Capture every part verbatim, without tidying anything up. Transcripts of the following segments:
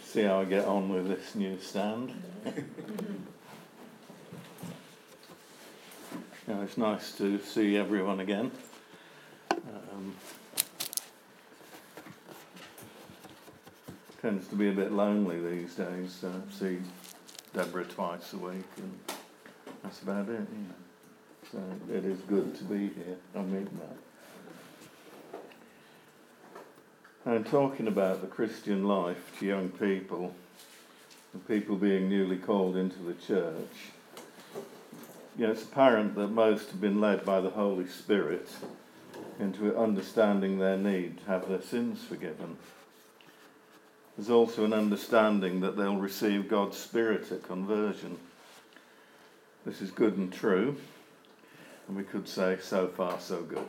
See how I get on with this new stand. Yeah, it's nice to see everyone again. Um, tends to be a bit lonely these days. Uh, see Deborah twice a week, and that's about it. You know. So it is good to be here. I mean that. And talking about the Christian life to young people, and people being newly called into the church, you know, it's apparent that most have been led by the Holy Spirit into understanding their need to have their sins forgiven. There's also an understanding that they'll receive God's Spirit at conversion. This is good and true, and we could say so far so good.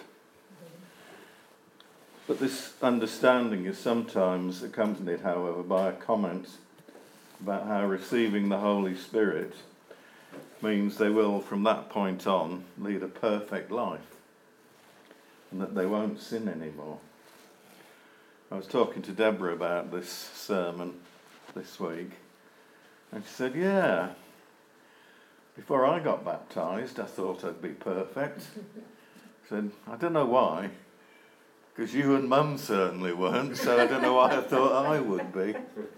But this understanding is sometimes accompanied, however, by a comment about how receiving the Holy Spirit means they will, from that point on, lead a perfect life and that they won't sin anymore. I was talking to Deborah about this sermon this week, and she said, yeah, before I got baptised, I thought I'd be perfect. I said, I don't know why, because you and Mum certainly weren't, so I don't know why I thought I would be.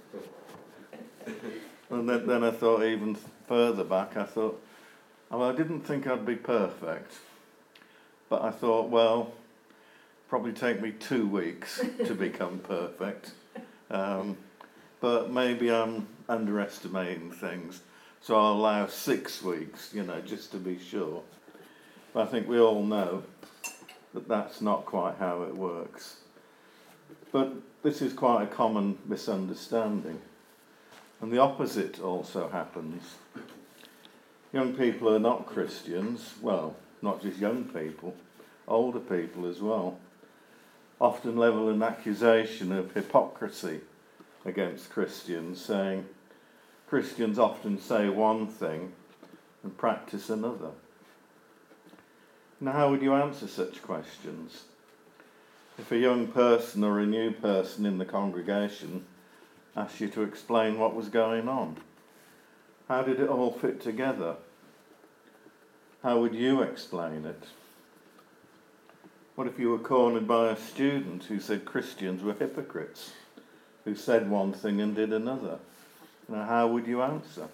And then, then I thought even further back, I thought, well, I didn't think I'd be perfect. But I thought, well, probably take me two weeks to become perfect. Um, but maybe I'm underestimating things. So I'll allow six weeks, you know, just to be sure. But I think we all know that that's not quite how it works. But this is quite a common misunderstanding. And the opposite also happens. Young people who are not Christians, well, not just young people, older people as well, often level an accusation of hypocrisy against Christians, saying Christians often say one thing and practice another. Now, how would you answer such questions? If a young person or a new person in the congregation asked you to explain what was going on, how did it all fit together? How would you explain it? What if you were cornered by a student who said Christians were hypocrites, who said one thing and did another? Now, how would you answer?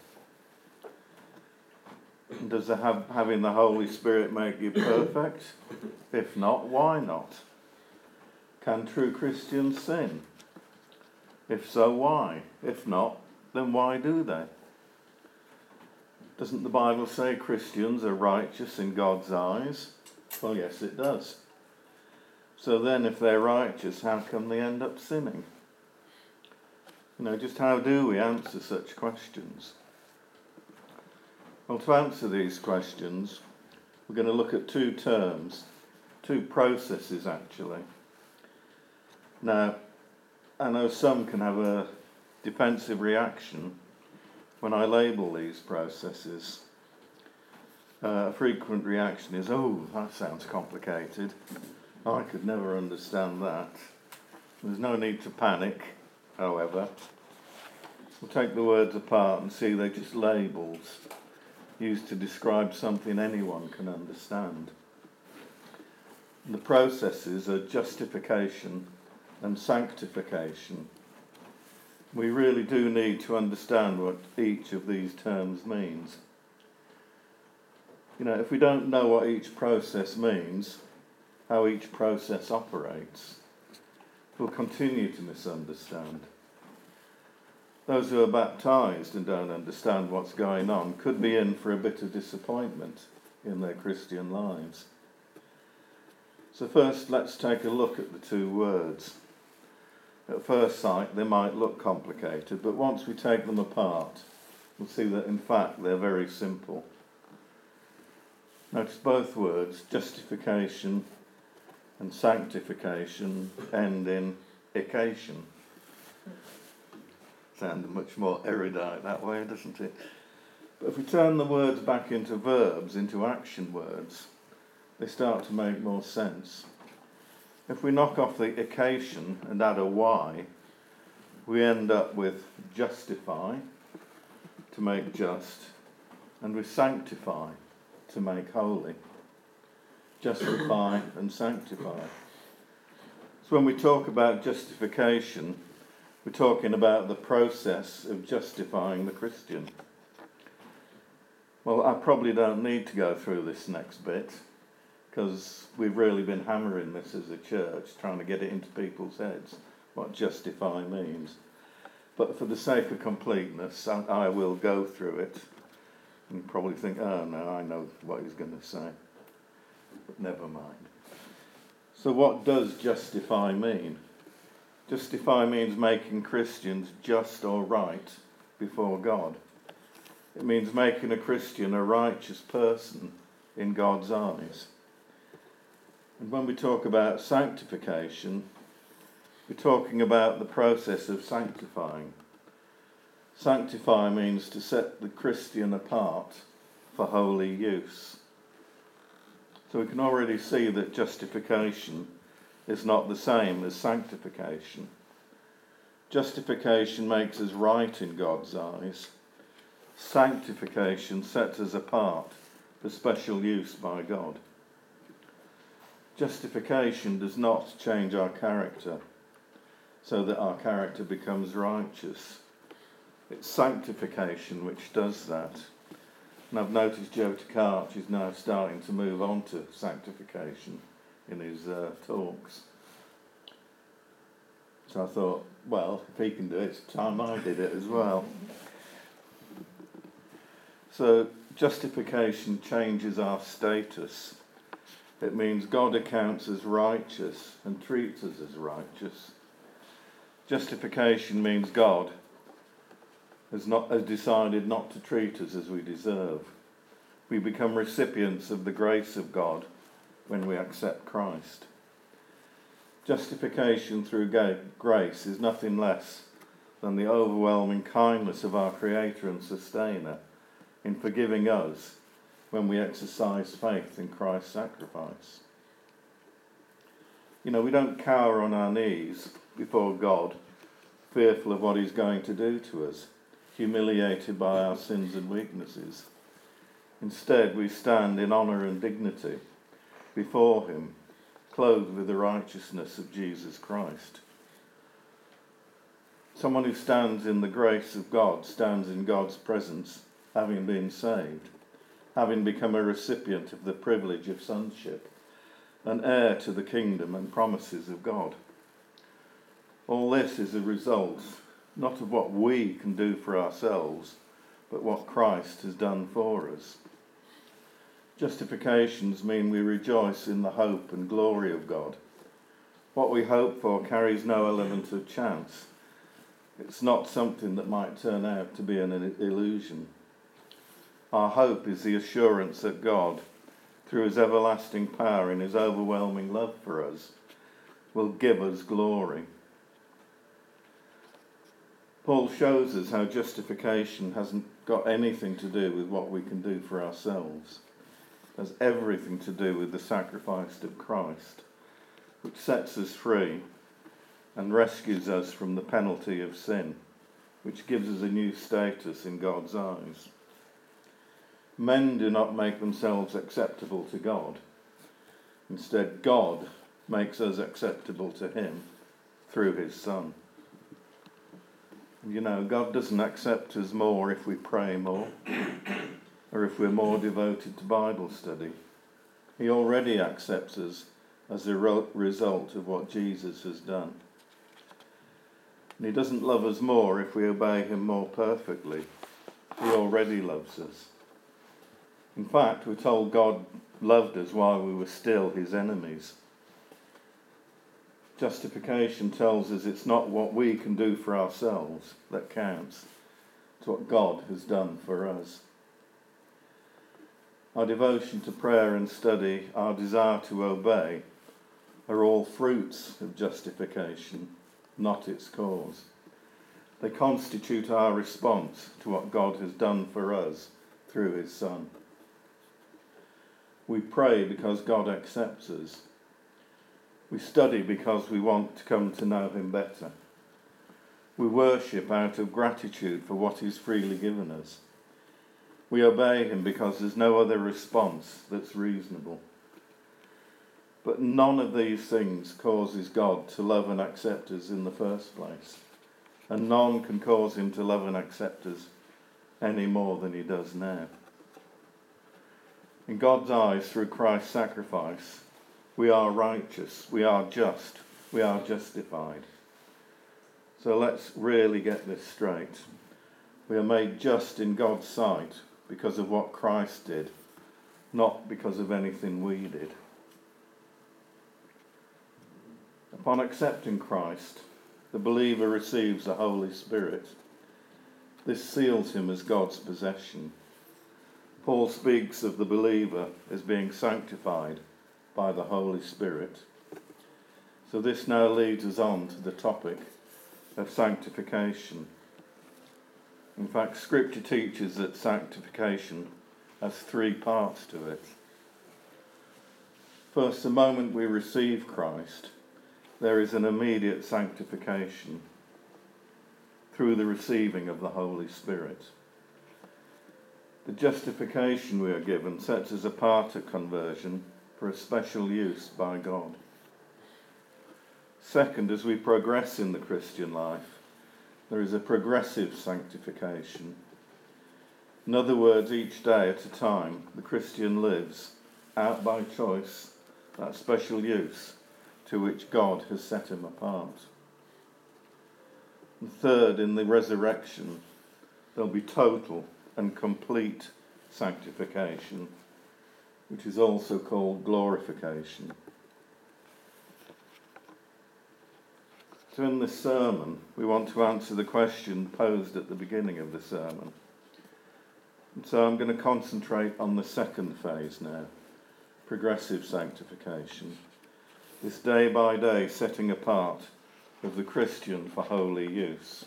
Does the have, having the Holy Spirit make you perfect? If not, why not? Can true Christians sin? If so, why? If not, then why do they? Doesn't the Bible say Christians are righteous in God's eyes? Well, yes, it does. So then, if they're righteous, how come they end up sinning? You know, just how do we answer such questions? Well, to answer these questions, we're going to look at two terms, two processes actually. Now, I know some can have a defensive reaction when I label these processes. Uh, a frequent reaction is, oh, that sounds complicated. I could never understand that. There's no need to panic, however. We'll take the words apart and see they're just labels used to describe something anyone can understand. And the processes are justification and sanctification. We really do need to understand what each of these terms means. You know, if we don't know what each process means, how each process operates, we'll continue to misunderstand. Those who are baptised and don't understand what's going on could be in for a bit of disappointment in their Christian lives. So first, let's take a look at the two words. At first sight, they might look complicated, but once we take them apart, we'll see that in fact they're very simple. Notice both words, justification and sanctification, end in ication. Sounds much more erudite that way, doesn't it? But if we turn the words back into verbs, into action words, they start to make more sense. If we knock off the ication and add a y, we end up with justify, to make just, and with sanctify, to make holy. Justify and sanctify. So when we talk about justification, we're talking about the process of justifying the Christian. Well, I probably don't need to go through this next bit, because we've really been hammering this as a church, trying to get it into people's heads, what justify means. But for the sake of completeness, I, I will go through it. And you probably think, oh no, I know what he's going to say. But never mind. So what does justify mean? Justify means making Christians just or right before God. It means making a Christian a righteous person in God's eyes. And when we talk about sanctification, we're talking about the process of sanctifying. Sanctify means to set the Christian apart for holy use. So we can already see that justification is not the same as sanctification. Justification makes us right in God's eyes. Sanctification sets us apart for special use by God. Justification does not change our character so that our character becomes righteous. It's sanctification which does that. And I've noticed Joe Takac is now starting to move on to sanctification in his uh, talks. So I thought, well, if he can do it, it's time I did it as well. So justification changes our status. It means God accounts us righteous and treats us as righteous. Justification means God has not has decided not to treat us as we deserve. We become recipients of the grace of God when we accept Christ. Justification through grace is nothing less than the overwhelming kindness of our Creator and Sustainer in forgiving us when we exercise faith in Christ's sacrifice. You know, we don't cower on our knees before God, fearful of what he's going to do to us, humiliated by our sins and weaknesses. Instead, we stand in honour and dignity before him, clothed with the righteousness of Jesus Christ. Someone who stands in the grace of God stands in God's presence, having been saved, having become a recipient of the privilege of sonship, an heir to the kingdom and promises of God. All this is a result not of what we can do for ourselves, but what Christ has done for us. Justifications mean we rejoice in the hope and glory of God. What we hope for carries no element of chance. It's not something that might turn out to be an illusion. Our hope is the assurance that God, through his everlasting power and his overwhelming love for us, will give us glory. Paul shows us how justification hasn't got anything to do with what we can do for ourselves. It has everything to do with the sacrifice of Christ, which sets us free and rescues us from the penalty of sin, which gives us a new status in God's eyes. Men do not make themselves acceptable to God. Instead, God makes us acceptable to him through his Son. And you know, God doesn't accept us more if we pray more or if we're more devoted to Bible study. He already accepts us as a result of what Jesus has done. And he doesn't love us more if we obey him more perfectly. He already loves us. In fact, we're told God loved us while we were still his enemies. Justification tells us it's not what we can do for ourselves that counts. It's what God has done for us. Our devotion to prayer and study, our desire to obey, are all fruits of justification, not its cause. They constitute our response to what God has done for us through his Son. We pray because God accepts us. We study because we want to come to know him better. We worship out of gratitude for what he's freely given us. We obey him because there's no other response that's reasonable. But none of these things causes God to love and accept us in the first place. And none can cause him to love and accept us any more than he does now. In God's eyes, through Christ's sacrifice, we are righteous, we are just, we are justified. So let's really get this straight. We are made just in God's sight because of what Christ did, not because of anything we did. Upon accepting Christ, the believer receives the Holy Spirit. This seals him as God's possession. Paul speaks of the believer as being sanctified by the Holy Spirit. So this now leads us on to the topic of sanctification. In fact, Scripture teaches that sanctification has three parts to it. First, the moment we receive Christ, there is an immediate sanctification through the receiving of the Holy Spirit. The justification we are given sets us apart at conversion for a special use by God. Second, as we progress in the Christian life, there is a progressive sanctification. In other words, each day at a time, the Christian lives out by choice that special use to which God has set him apart. And third, in the resurrection, there'll be total and complete sanctification, which is also called glorification. So in this sermon, we want to answer the question posed at the beginning of the sermon. And so I'm going to concentrate on the second phase now, progressive sanctification. This day by day setting apart of the Christian for holy use.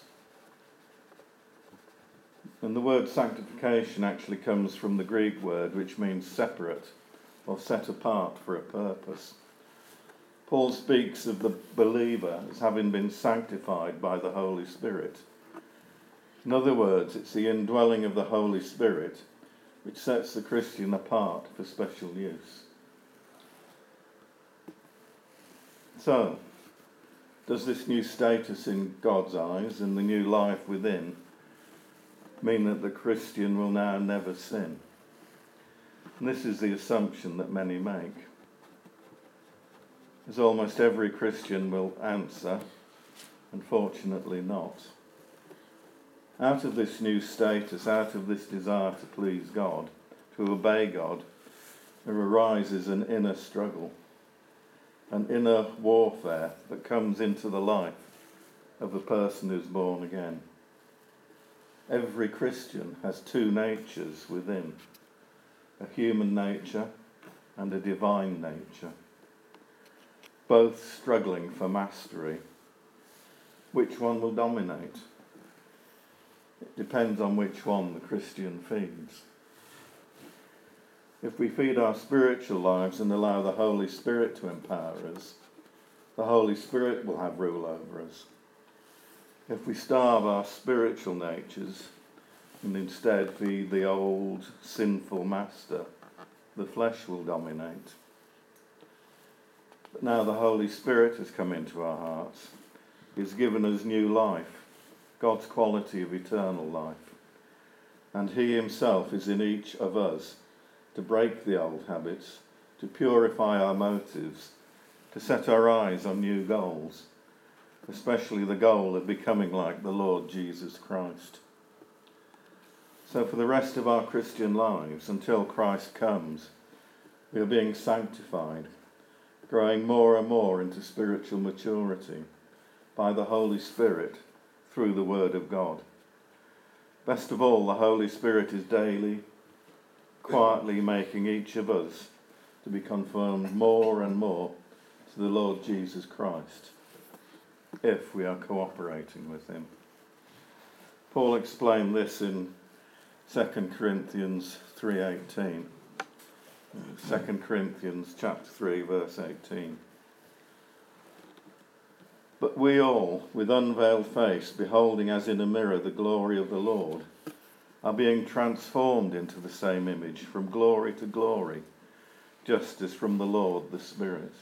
And the word sanctification actually comes from the Greek word which means separate or set apart for a purpose. Paul speaks of the believer as having been sanctified by the Holy Spirit. In other words, it's the indwelling of the Holy Spirit which sets the Christian apart for special use. So, does this new status in God's eyes and the new life within mean that the Christian will now never sin? And this is the assumption that many make. As almost every Christian will answer, unfortunately not. Out of this new status, out of this desire to please God, to obey God, there arises an inner struggle, an inner warfare that comes into the life of the person who's born again. Every Christian has two natures within, a human nature and a divine nature, both struggling for mastery. Which one will dominate? It depends on which one the Christian feeds. If we feed our spiritual lives and allow the Holy Spirit to empower us, the Holy Spirit will have rule over us. If we starve our spiritual natures and instead feed the old sinful master, the flesh will dominate. But now the Holy Spirit has come into our hearts. He's given us new life, God's quality of eternal life. And he himself is in each of us to break the old habits, to purify our motives, to set our eyes on new goals, especially the goal of becoming like the Lord Jesus Christ. So for the rest of our Christian lives, until Christ comes, we are being sanctified, growing more and more into spiritual maturity by the Holy Spirit through the Word of God. Best of all, the Holy Spirit is daily, quietly making each of us to be conformed more and more to the Lord Jesus Christ, if we are cooperating with him. Paul explained this in Second Corinthians three eighteen. Second Corinthians chapter three, verse eighteen. But we all, with unveiled face, beholding as in a mirror the glory of the Lord, are being transformed into the same image from glory to glory, just as from the Lord the Spirit.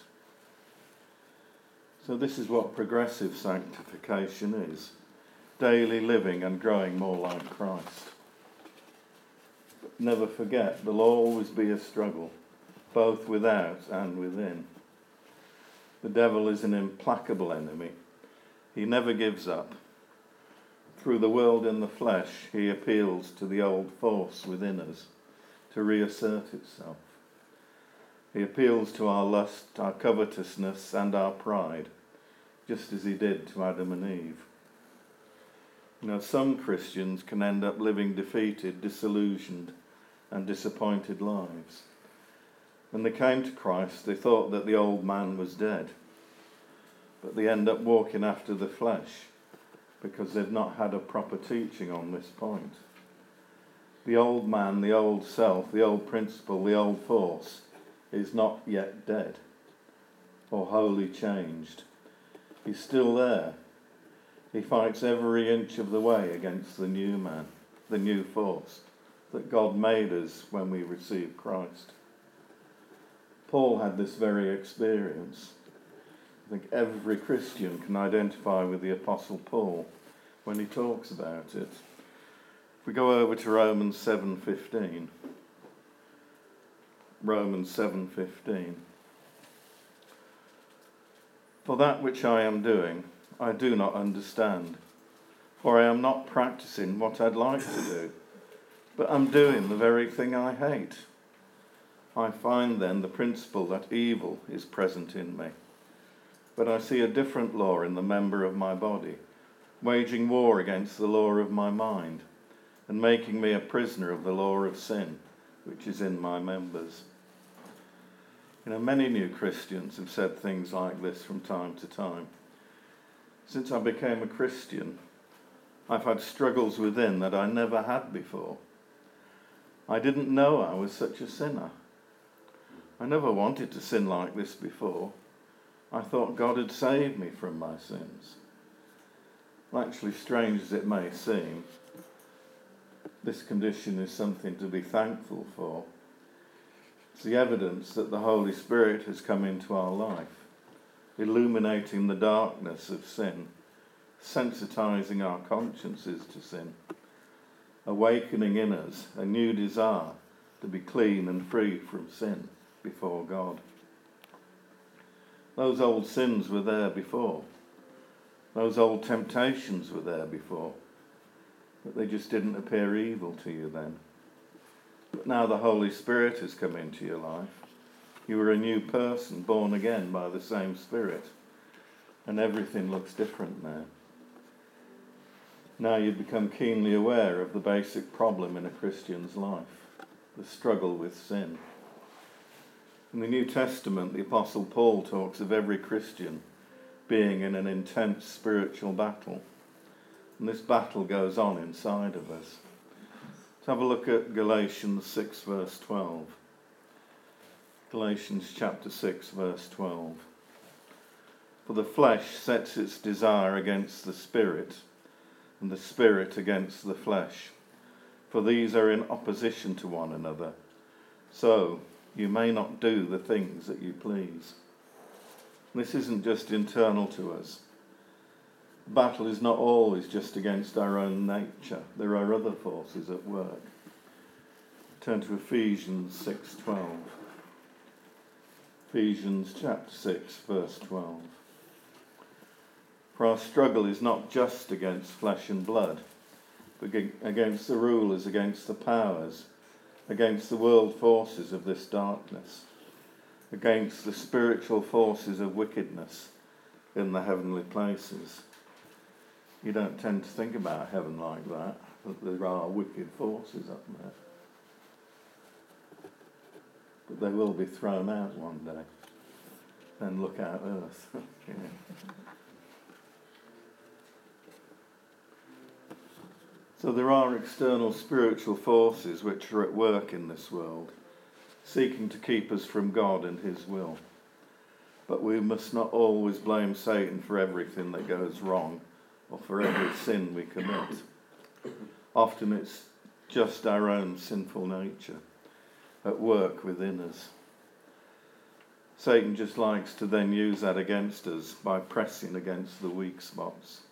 So this is what progressive sanctification is, daily living and growing more like Christ. But never forget, there'll always be a struggle, both without and within. The devil is an implacable enemy. He never gives up. Through the world in the flesh, he appeals to the old force within us to reassert itself. He appeals to our lust, our covetousness, and our pride, just as he did to Adam and Eve. You know, some Christians can end up living defeated, disillusioned, and disappointed lives. When they came to Christ, they thought that the old man was dead, but they end up walking after the flesh because they've not had a proper teaching on this point. The old man, the old self, the old principle, the old force is not yet dead or wholly changed. He's still there. He fights every inch of the way against the new man, the new force that God made us when we received Christ. Paul had this very experience. I think every Christian can identify with the Apostle Paul when he talks about it. If we go over to Romans seven fifteen. Romans seven fifteen. For that which I am doing, I do not understand, for I am not practicing what I'd like to do, but I'm doing the very thing I hate. I find then the principle that evil is present in me. But I see a different law in the member of my body, waging war against the law of my mind, and making me a prisoner of the law of sin, which is in my members. You know, many new Christians have said things like this from time to time. Since I became a Christian, I've had struggles within that I never had before. I didn't know I was such a sinner. I never wanted to sin like this before. I thought God had saved me from my sins. Well, actually, strange as it may seem, this condition is something to be thankful for. It's the evidence that the Holy Spirit has come into our life, illuminating the darkness of sin, sensitizing our consciences to sin, awakening in us a new desire to be clean and free from sin before God. Those old sins were there before. Those old temptations were there before. But they just didn't appear evil to you then. But now the Holy Spirit has come into your life. You are a new person, born again by the same Spirit. And everything looks different now. Now you become keenly aware of the basic problem in a Christian's life, the struggle with sin. In the New Testament, the Apostle Paul talks of every Christian being in an intense spiritual battle. And this battle goes on inside of us. Let's have a look at Galatians six, verse twelve. Galatians chapter six, verse twelve. For the flesh sets its desire against the Spirit, and the Spirit against the flesh. For these are in opposition to one another. So you may not do the things that you please. This isn't just internal to us. The battle is not always just against our own nature. There are other forces at work. Turn to Ephesians six twelve. Ephesians chapter six, verse twelve. For our struggle is not just against flesh and blood, but against the rulers, against the powers, against the world forces of this darkness, against the spiritual forces of wickedness in the heavenly places. You don't tend to think about heaven like that, but there are wicked forces up there. But they will be thrown out one day. Then look out earth. Yeah. So there are external spiritual forces which are at work in this world, seeking to keep us from God and his will. but we must not always blame Satan for everything that goes wrong or for every sin we commit. Often it's just our own sinful nature at work within us. Satan just likes to then use that against us by pressing against the weak spots.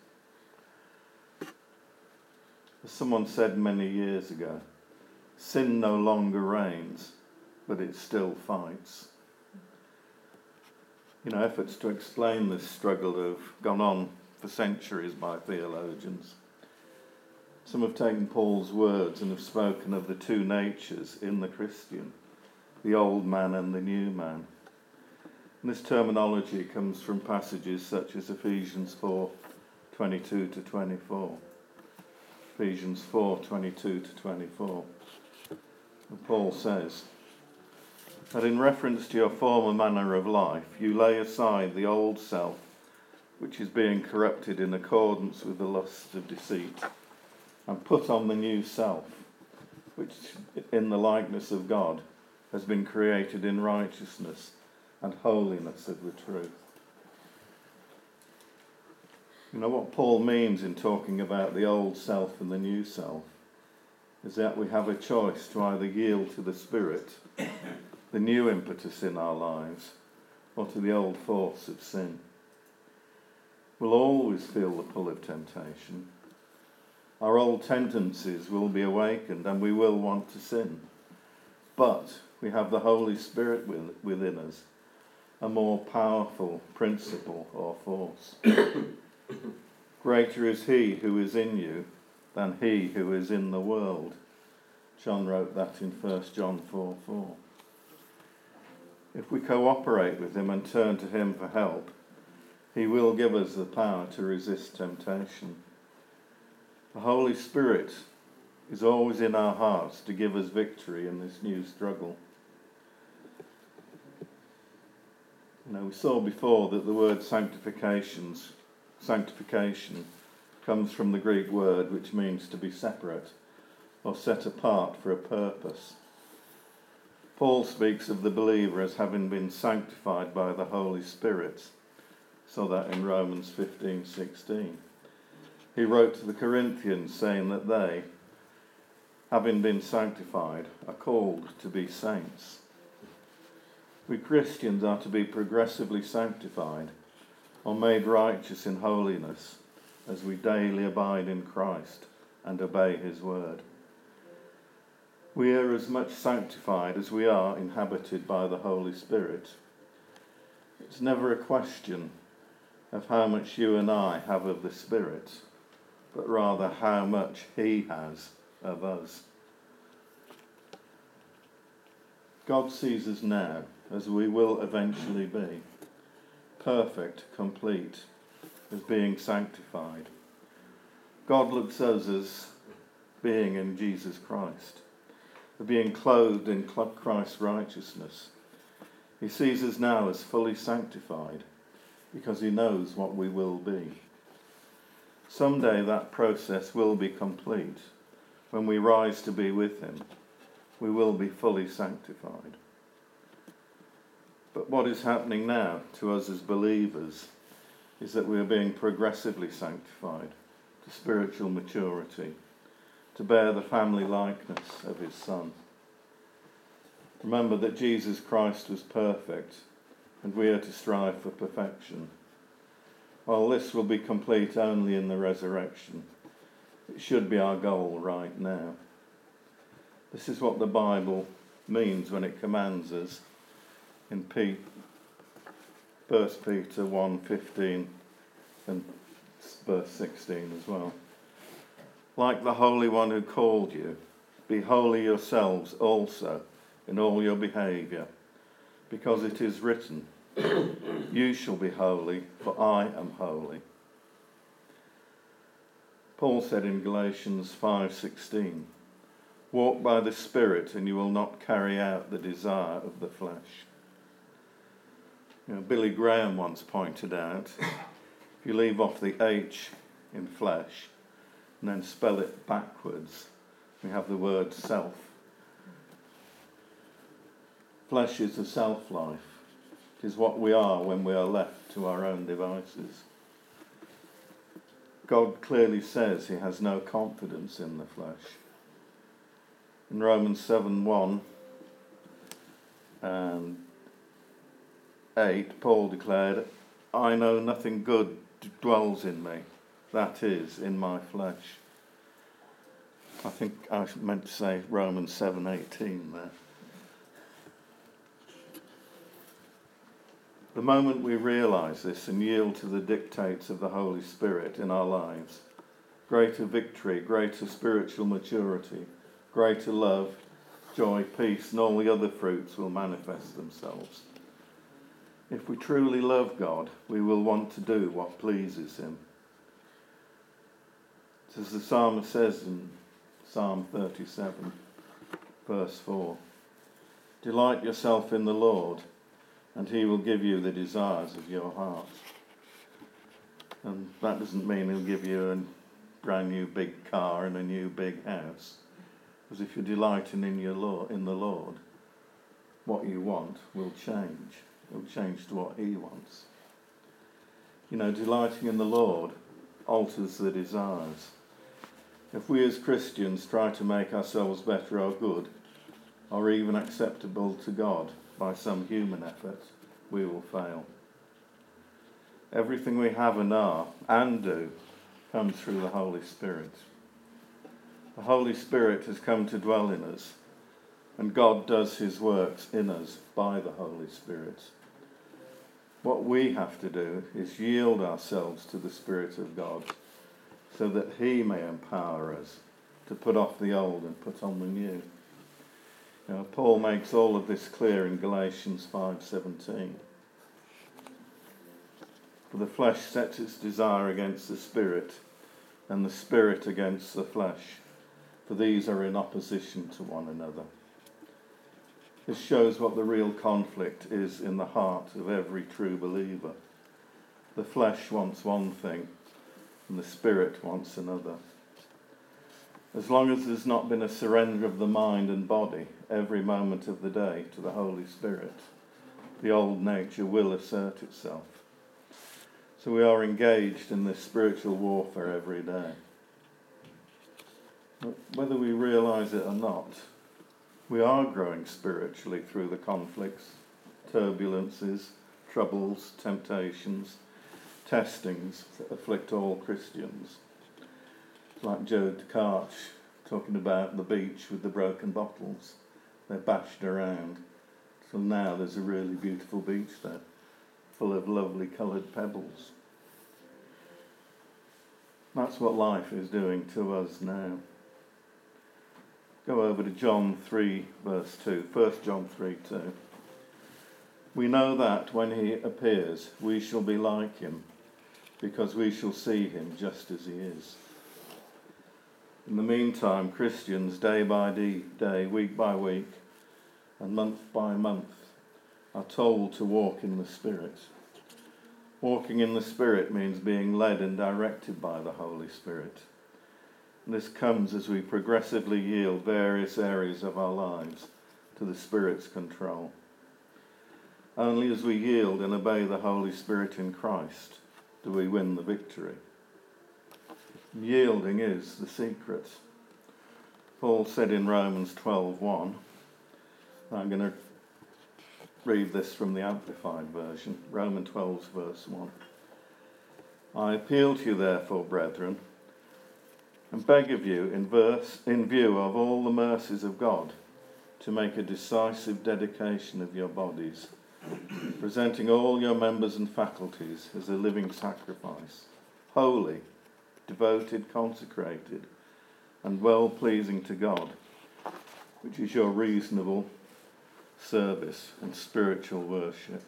As someone said many years ago, sin no longer reigns, but it still fights. You know, efforts to explain this struggle have gone on for centuries by theologians. Some have taken Paul's words and have spoken of the two natures in the Christian, the old man and the new man. And this terminology comes from passages such as Ephesians four, twenty-two to twenty-four. Ephesians four, twenty-two to twenty-four. And Paul says that in reference to your former manner of life, you lay aside the old self, which is being corrupted in accordance with the lusts of deceit, and put on the new self, which in the likeness of God has been created in righteousness and holiness of the truth. You know what Paul means in talking about the old self and the new self is that we have a choice to either yield to the Spirit, the new impetus in our lives, or to the old force of sin. We'll always feel the pull of temptation. Our old tendencies will be awakened and we will want to sin. But we have the Holy Spirit within us, a more powerful principle or force. Greater is he who is in you than he who is in the world. John wrote that in First John four four. If we cooperate with him and turn to him for help, he will give us the power to resist temptation. The Holy Spirit is always in our hearts to give us victory in this new struggle. You know, we saw before that the word sanctifications, sanctification comes from the Greek word which means to be separate or set apart for a purpose. Paul speaks of the believer as having been sanctified by the Holy Spirit. Saw that in Romans fifteen sixteen. He wrote to the Corinthians saying that they, having been sanctified, are called to be saints. We Christians are to be progressively sanctified or made righteous in holiness as we daily abide in Christ and obey his word. We are as much sanctified as we are inhabited by the Holy Spirit. It's never a question of how much you and I have of the Spirit, but rather how much he has of us. God sees us now as we will eventually be, perfect, complete, as being sanctified. God looks at us as being in Jesus Christ, as being clothed in Christ's righteousness. He sees us now as fully sanctified because he knows what we will be. Someday that process will be complete. When we rise to be with him, we will be fully sanctified. But what is happening now to us as believers is that we are being progressively sanctified to spiritual maturity, to bear the family likeness of his Son. Remember that Jesus Christ was perfect, and we are to strive for perfection. While this will be complete only in the resurrection, it should be our goal right now. This is what the Bible means when it commands us in First Peter one fifteen and verse sixteen as well. Like the Holy One who called you, be holy yourselves also in all your behaviour, because it is written, you shall be holy, for I am holy. Paul said in Galatians five sixteen, walk by the Spirit and you will not carry out the desire of the flesh. You know, Billy Graham once pointed out, if you leave off the H in flesh and then spell it backwards, we have the word self. Flesh is a self-life. It is what we are when we are left to our own devices. God clearly says he has no confidence in the flesh. In Romans seven one and eight, Paul declared, I know nothing good dwells in me, that is, in my flesh. I think I meant to say Romans seven eighteen there. The moment we realise this and yield to the dictates of the Holy Spirit in our lives, greater victory, greater spiritual maturity, greater love, joy, peace, and all the other fruits will manifest themselves. If we truly love God, we will want to do what pleases him. As the psalmist says in Psalm thirty-seven, verse four, delight yourself in the Lord, and he will give you the desires of your heart. And that doesn't mean he'll give you a brand new big car and a new big house. Because if you're delighting in your Lord, in the Lord, what you want will change. It will change to what he wants. You know, delighting in the Lord alters the desires. If we as Christians try to make ourselves better or good, or even acceptable to God by some human effort, we will fail. Everything we have and are and do comes through the Holy Spirit. The Holy Spirit has come to dwell in us, and God does his works in us by the Holy Spirit. What we have to do is yield ourselves to the Spirit of God so that he may empower us to put off the old and put on the new. You know, Paul makes all of this clear in Galatians five seventeen. For the flesh sets its desire against the Spirit, and the Spirit against the flesh, for these are in opposition to one another. This shows what the real conflict is in the heart of every true believer. The flesh wants one thing, and the Spirit wants another. As long as there's not been a surrender of the mind and body every moment of the day to the Holy Spirit, the old nature will assert itself. So we are engaged in this spiritual warfare every day. But whether we realise it or not, we are growing spiritually through the conflicts, turbulences, troubles, temptations, testings that afflict all Christians. It's like Joe Descartes talking about the beach with the broken bottles. They're bashed around. So now there's a really beautiful beach there, full of lovely coloured pebbles. That's what life is doing to us now. Go over to John three, verse two. First John three, two. We know that when he appears, we shall be like him, because we shall see him just as he is. In the meantime, Christians, day by day, week by week, and month by month, are told to walk in the Spirit. Walking in the Spirit means being led and directed by the Holy Spirit. And this comes as we progressively yield various areas of our lives to the Spirit's control. Only as we yield and obey the Holy Spirit in Christ do we win the victory. Yielding is the secret. Paul said in Romans twelve one, I'm going to read this from the Amplified Version, Romans twelve verse one. I appeal to you therefore, brethren, and beg of you in, verse, in view of all the mercies of God, to make a decisive dedication of your bodies, presenting all your members and faculties as a living sacrifice, holy, devoted, consecrated, and well-pleasing to God, which is your reasonable service and spiritual worship.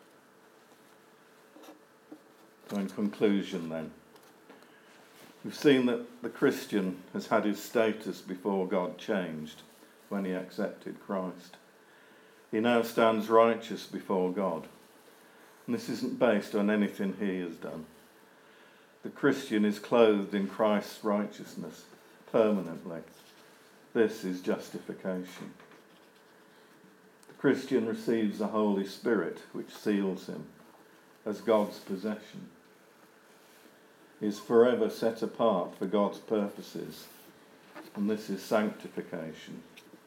So in conclusion then, we've seen that the Christian has had his status before God changed when he accepted Christ. He now stands righteous before God. And this isn't based on anything he has done. The Christian is clothed in Christ's righteousness permanently. This is justification. The Christian receives the Holy Spirit, which seals him as God's possession. He is forever set apart for God's purposes, and this is sanctification.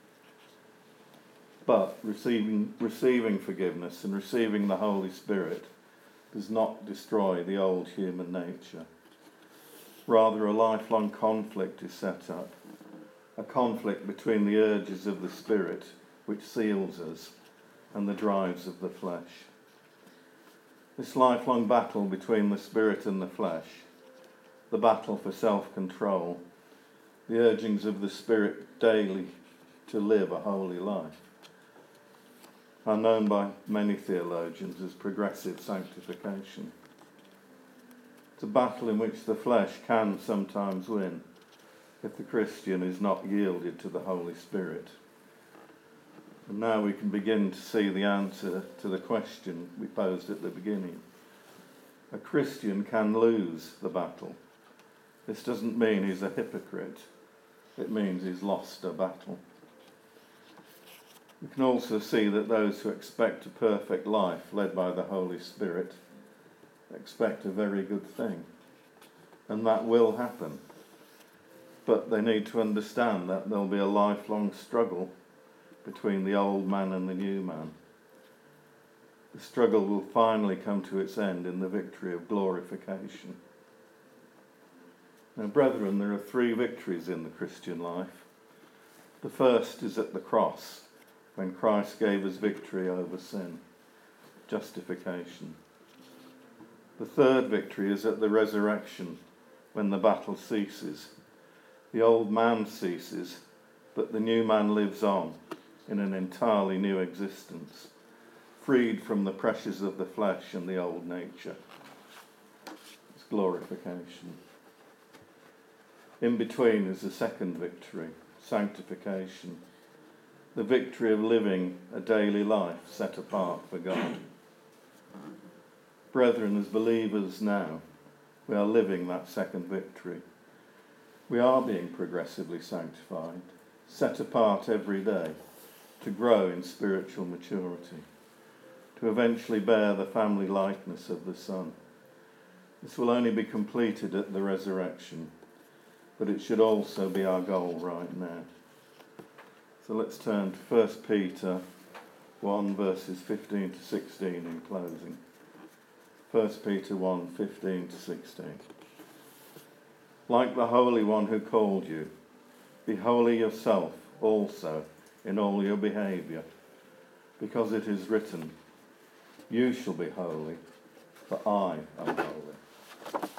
But receiving, receiving forgiveness and receiving the Holy Spirit does not destroy the old human nature. Rather, a lifelong conflict is set up, a conflict between the urges of the Spirit, which seals us, and the drives of the flesh. This lifelong battle between the Spirit and the flesh, the battle for self-control, the urgings of the Spirit daily to live a holy life, are known by many theologians as progressive sanctification. It's a battle in which the flesh can sometimes win if the Christian is not yielded to the Holy Spirit. And now we can begin to see the answer to the question we posed at the beginning. A Christian can lose the battle. This doesn't mean he's a hypocrite. It means he's lost a battle. We can also see that those who expect a perfect life led by the Holy Spirit expect a very good thing. And that will happen. But they need to understand that there'll be a lifelong struggle between the old man and the new man. The struggle will finally come to its end in the victory of glorification. Now, brethren, there are three victories in the Christian life. The first is at the cross, when Christ gave us victory over sin, justification. The third victory is at the resurrection, when the battle ceases. The old man ceases, but the new man lives on in an entirely new existence, freed from the pressures of the flesh and the old nature. It's glorification. In between is the second victory, sanctification, the victory of living a daily life set apart for God. Brethren, as believers now, we are living that second victory. We are being progressively sanctified, set apart every day to grow in spiritual maturity, to eventually bear the family likeness of the Son. This will only be completed at the resurrection, but it should also be our goal right now. So let's turn to First Peter one, verses fifteen to sixteen in closing. First Peter one, fifteen to sixteen. Like the Holy One who called you, be holy yourself also in all your behaviour, because it is written, you shall be holy, for I am holy.